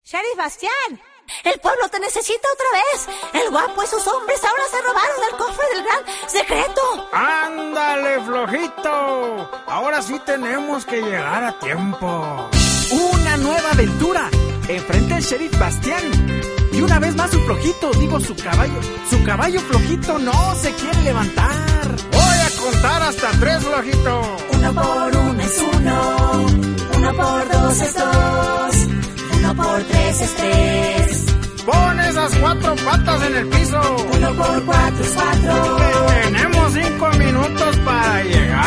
Sheriff Bastián, el pueblo te necesita otra vez. El guapo y sus hombres ahora se robaron el cofre del gran secreto. ¡Ándale, flojito! Ahora sí tenemos que llegar a tiempo. Una nueva aventura. Enfrenta al Sheriff Bastián. Y una vez más su flojito, su caballo flojito no se quiere levantar. Voy a contar hasta 3, flojito. 1 por 1 es 1, 1 por 2 es 2, 1 por 3 es 3. Pon esas 4 patas en el piso. 1 por 4 es 4. Tenemos 5 minutos para llegar.